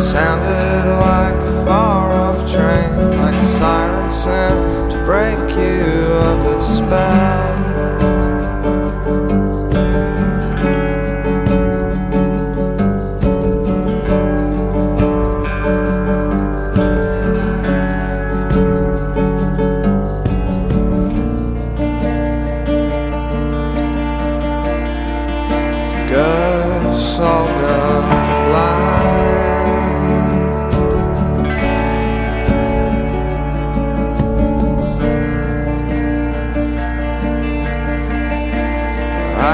sounded like a far-off train, like a siren sent to break you of the spell. Gus, all gone.